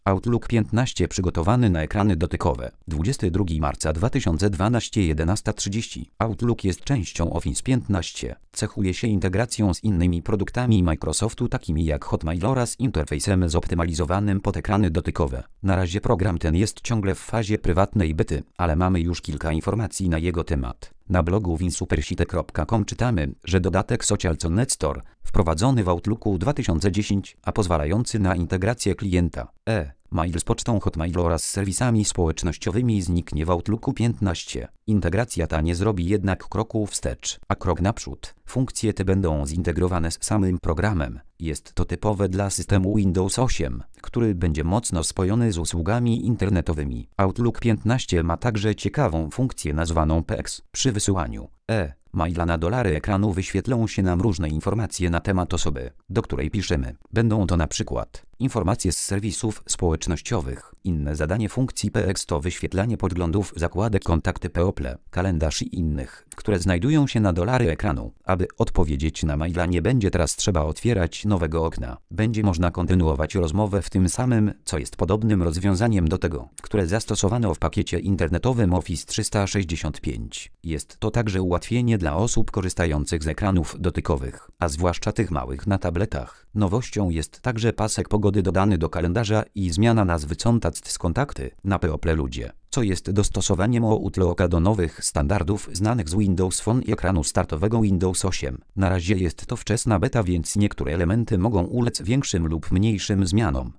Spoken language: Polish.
Outlook 15 przygotowany na ekrany dotykowe. 22 marca 2012 11:30. Outlook jest częścią Office 15. Cechuje się integracją z innymi produktami Microsoftu takimi jak Hotmail oraz interfejsem zoptymalizowanym pod ekrany dotykowe. Na razie program ten jest ciągle w fazie prywatnej bety, ale mamy już kilka informacji na jego temat. Na blogu winsupersite.com czytamy, że dodatek Social.net Store, wprowadzony w Outlooku 2010, a pozwalający na integrację klienta e-mail z pocztą Hotmail oraz serwisami społecznościowymi zniknie w Outlooku 15. Integracja ta nie zrobi jednak kroku wstecz, a krok naprzód. Funkcje te będą zintegrowane z samym programem. Jest to typowe dla systemu Windows 8, który będzie mocno spojony z usługami internetowymi. Outlook 15 ma także ciekawą funkcję nazwaną PEX. Przy wysyłaniu maila na dolary ekranu wyświetlą się nam różne informacje na temat osoby, do której piszemy. Będą to na przykład informacje z serwisów społecznościowych. Inne zadanie funkcji PEX to wyświetlanie podglądów zakładek kontakty People, kalendarz i innych, które znajdują się na dolary ekranu. Aby odpowiedzieć na maila, nie będzie teraz trzeba otwierać nowego okna. Będzie można kontynuować rozmowę w tym samym, co jest podobnym rozwiązaniem do tego, które zastosowano w pakiecie internetowym Office 365. Jest to także ułatwienie dla osób korzystających z ekranów dotykowych, a zwłaszcza tych małych na tabletach. Nowością jest także pasek pogody dodany do kalendarza i zmiana nazwy Contacts z kontakty na People Ludzie, co jest dostosowaniem Outlooka do nowych standardów znanych z Windows Phone i ekranu startowego Windows 8. Na razie jest to wczesna beta, więc niektóre elementy mogą ulec większym lub mniejszym zmianom.